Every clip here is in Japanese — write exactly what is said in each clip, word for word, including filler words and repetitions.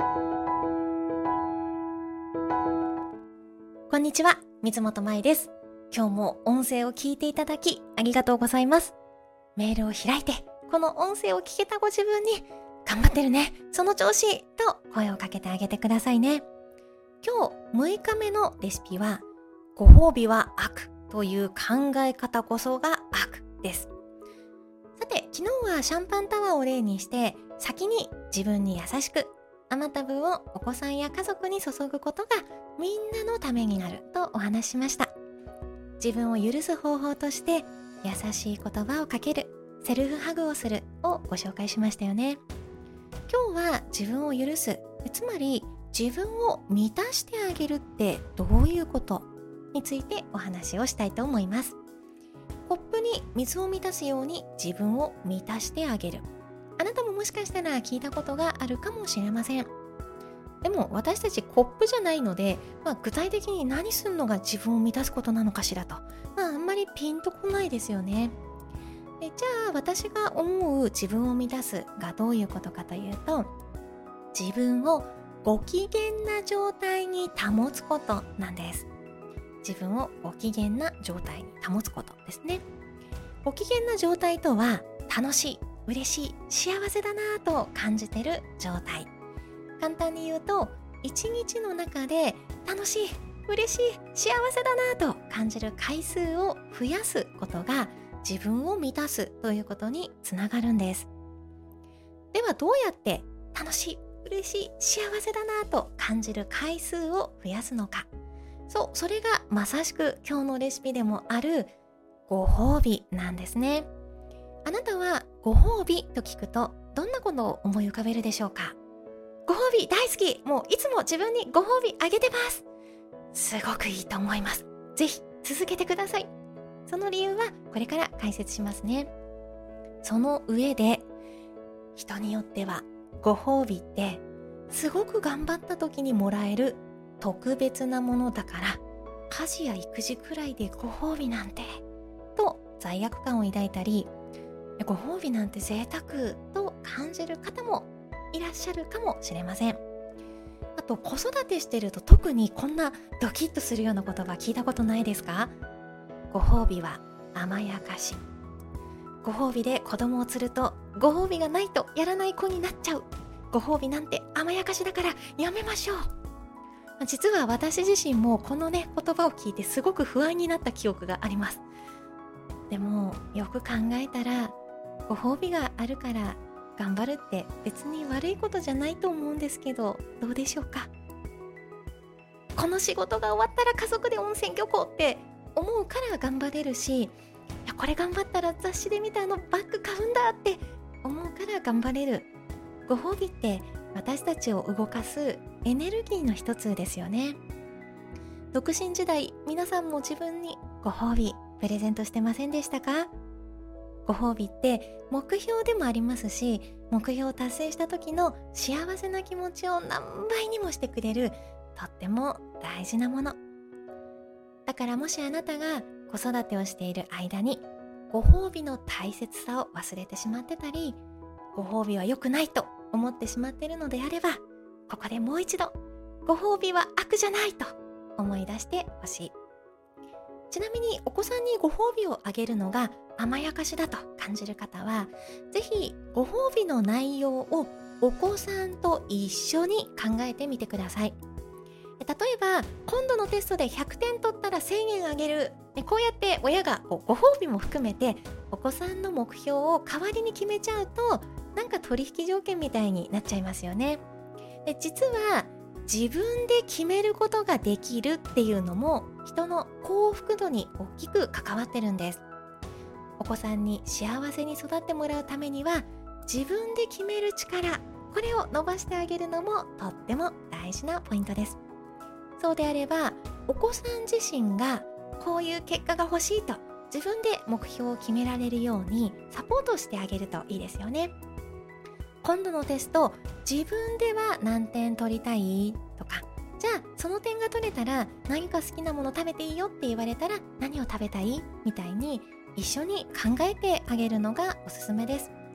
こんにちは、水本舞です。今日も音声を聞いていただきありがとうございます。メールを開いて、この音声を聞けたご自分に、頑張ってるね、その調子と声をかけてあげてくださいね。今日むいかめのレシピは、ご褒美は悪という考え方こそが悪です。さて、昨日はシャンパンタワーを例にして、先に自分に優しく、余った分をお子さんや家族に注ぐことがみんなのためになるとお話ししました。自分を許す方法として優しい言葉をかける、セルフハグをするをご紹介しましたよね。今日は自分を許す、つまり自分を満たしてあげるってどういうことについてお話をしたいと思います。コップに水を満たすように自分を満たしてあげる。あなたももしかしたら聞いたことがあるかもしれません。でも私たちコップじゃないので、まあ、具体的に何するのが自分を満たすことなのかしらと、まあ、あんまりピンとこないですよね。でじゃあ私が思う自分を満たすがどういうことかというと、自分をご機嫌な状態に保つことなんです。自分をご機嫌な状態に保つことですね。ご機嫌な状態とは、楽しい、嬉しい、幸せだなぁと感じてる状態。簡単に言うと、一日の中で楽しい、嬉しい、幸せだなぁと感じる回数を増やすことが自分を満たすということにつながるんです。ではどうやって楽しい、嬉しい、幸せだなぁと感じる回数を増やすのか。そう、それがまさしく今日のレシピでもあるご褒美なんですね。あなたはご褒美と聞くとどんなことを思い浮かべるでしょうか？ご褒美大好き、もういつも自分にご褒美あげてます。すごくいいと思います。ぜひ続けてください。その理由はこれから解説しますね。その上で、人によってはご褒美ってすごく頑張った時にもらえる特別なものだから、家事や育児くらいでご褒美なんてと罪悪感を抱いたり、ご褒美なんて贅沢と感じる方もいらっしゃるかもしれません。あと、子育てしてると特にこんなドキッとするような言葉聞いたことないですか？ご褒美は甘やかし。ご褒美で子供を釣ると、ご褒美がないとやらない子になっちゃう。ご褒美なんて甘やかしだからやめましょう。実は私自身もこのね言葉を聞いてすごく不安になった記憶があります。でもよく考えたら、ご褒美があるから頑張るって別に悪いことじゃないと思うんですけど、どうでしょうか？この仕事が終わったら家族で温泉旅行って思うから頑張れるし、いやこれ頑張ったら雑誌で見たあのバッグ買うんだって思うから頑張れる。ご褒美って私たちを動かすエネルギーの一つですよね。独身時代、皆さんも自分にご褒美プレゼントしてませんでしたか？ご褒美って目標でもありますし、目標を達成した時の幸せな気持ちを何倍にもしてくれるとっても大事なものだから、もしあなたが子育てをしている間にご褒美の大切さを忘れてしまってたり、ご褒美は良くないと思ってしまっているのであれば、ここでもう一度ご褒美は悪じゃないと思い出してほしい。ちなみにお子さんにご褒美をあげるのが甘やかしだと感じる方は、ぜひご褒美の内容をお子さんと一緒に考えてみてください。例えば、今度のテストでひゃくてん取ったらせんえんあげる。こうやって親がご褒美も含めてお子さんの目標を代わりに決めちゃうと、なんか取引条件みたいになっちゃいますよね。で、実は自分で決めることができるっていうのも人の幸福度に大きく関わってるんです。お子さんに幸せに育ってもらうためには、自分で決める力、これを伸ばしてあげるのもとっても大事なポイントです。そうであれば、お子さん自身がこういう結果が欲しいと自分で目標を決められるようにサポートしてあげるといいですよね。今度のテスト、自分では何点取りたいとか、じゃあその点が取れたら何か好きなもの食べていいよって言われたら何を食べたいみたいに一緒に考えてあげるのがおすすめです。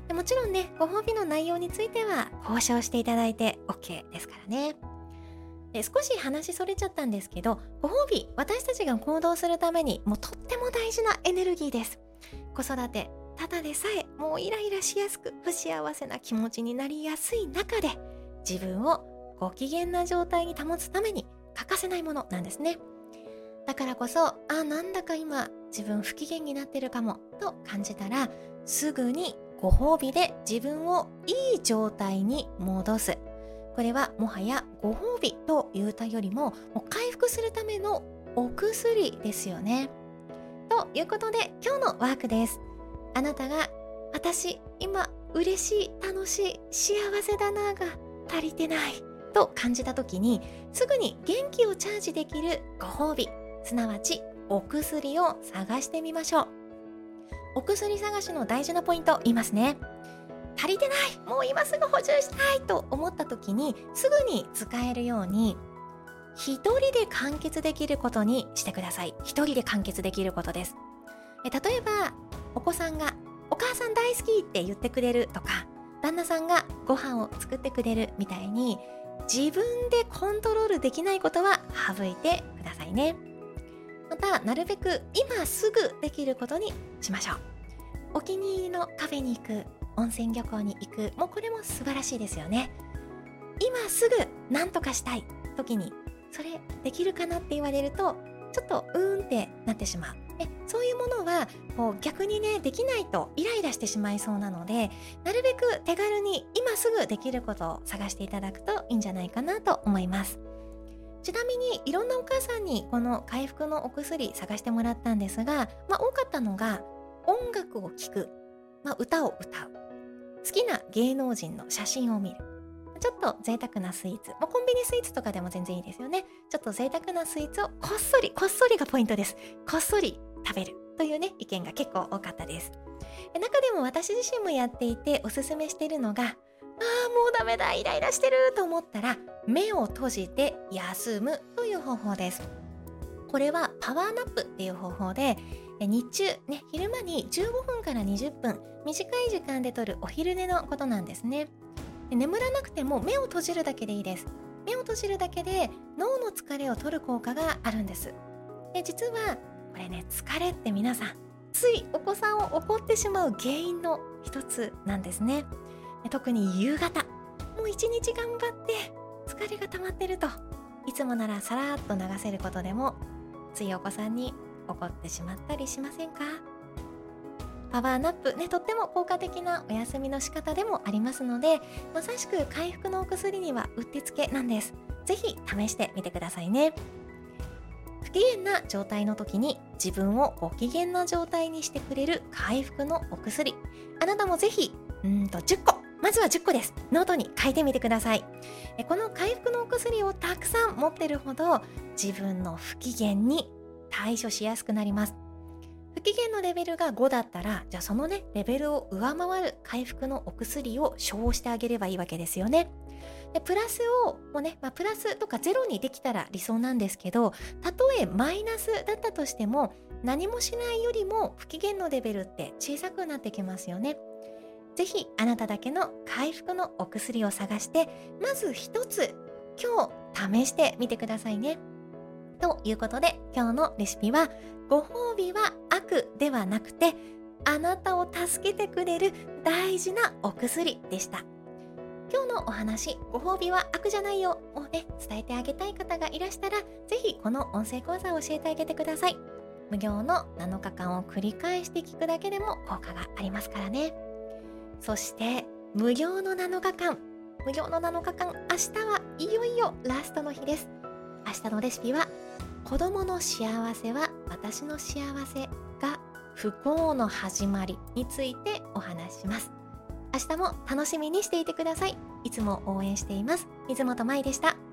でもちろんね、ご褒美の内容については交渉していただいて OK ですからね。で少し話それちゃったんですけど、ご褒美、私たちが行動するためにもうとっても大事なエネルギーです。子育て、ただでさえもうイライラしやすく不幸せな気持ちになりやすい中で、自分をご機嫌な状態に保つために欠かせないものなんですね。だからこそ、あ、なんだか今自分不機嫌になってるかもと感じたら、すぐにご褒美で自分をいい状態に戻す。これはもはやご褒美と言うたよりも、もう回復するためのお薬ですよね。ということで今日のワークです。あなたが私今嬉しい、楽しい、幸せだなが足りてないと感じた時に、すぐに元気をチャージできるご褒美、すなわちお薬を探してみましょう。お薬探しの大事なポイント言いますね。足りてない、もう今すぐ補充したいと思った時にすぐに使えるように、一人で完結できることにしてください。一人で完結できることです。え例えばお子さんがお母さん大好きって言ってくれるとか、旦那さんがご飯を作ってくれるみたいに、自分でコントロールできないことは省いてくださいね。またなるべく今すぐできることにしましょう。お気に入りのカフェに行く、温泉旅行に行く、もうこれも素晴らしいですよね。今すぐ何とかしたい時にそれできるかなって言われると、ちょっとうーんってなってしまう。えそういうものはこう逆にね、できないとイライラしてしまいそうなので、なるべく手軽に今すぐできることを探していただくといいんじゃないかなと思います。ちなみにいろんなお母さんにこの回復のお薬探してもらったんですが、まあ、多かったのが音楽を聴く、まあ、歌を歌う、好きな芸能人の写真を見る、ちょっと贅沢なスイーツ、もうコンビニスイーツとかでも全然いいですよね。ちょっと贅沢なスイーツをこっそり、こっそりがポイントです。こっそり食べるというね、意見が結構多かったです。中でも私自身もやっていておすすめしているのが、あーもうダメだ、イライラしてると思ったら目を閉じて休むという方法です。これはパワーナップっていう方法で、日中ね、昼間にじゅうごふんからにじゅっぷん、短い時間でとるお昼寝のことなんですね。眠らなくても目を閉じるだけでいいです。目を閉じるだけで脳の疲れを取る効果があるんです。で実はこれね、疲れって皆さんついお子さんを怒ってしまう原因の一つなんですね。特に夕方、もう一日頑張って疲れが溜まってると、いつもならさらっと流せることでもついお子さんに怒ってしまったりしませんか？パワーナップね、とっても効果的なお休みの仕方でもありますので、まさしく回復のお薬にはうってつけなんです。ぜひ試してみてくださいね。不機嫌な状態の時に自分をご機嫌な状態にしてくれる回復のお薬、あなたもぜひうーんとじゅっこ、まずはじゅっこです。ノートに書いてみてください。この回復のお薬をたくさん持ってるほど自分の不機嫌に対処しやすくなります。不機嫌のレベルがごだったら、じゃあそのねレベルを上回る回復のお薬を処方してあげればいいわけですよね。でプラスをもうね、まあ、プラスとかゼロにできたら理想なんですけど、たとえマイナスだったとしても何もしないよりも不機嫌のレベルって小さくなってきますよね。ぜひあなただけの回復のお薬を探して、まず一つ今日試してみてくださいね。ということで今日のレシピは、ご褒美は悪ではなくてあなたを助けてくれる大事なお薬でした。今日のお話、ご褒美は悪じゃないよをね伝えてあげたい方がいらしたら、ぜひこの音声講座を教えてあげてください。無料のなのかかんを繰り返して聞くだけでも効果がありますからね。そして無料のなのかかん、無料のなのかかん、明日はいよいよラストの日です。明日のレシピは、子供の幸せは私の幸せが不幸の始まりについてお話しします。明日も楽しみにしていてください。いつも応援しています。水本舞でした。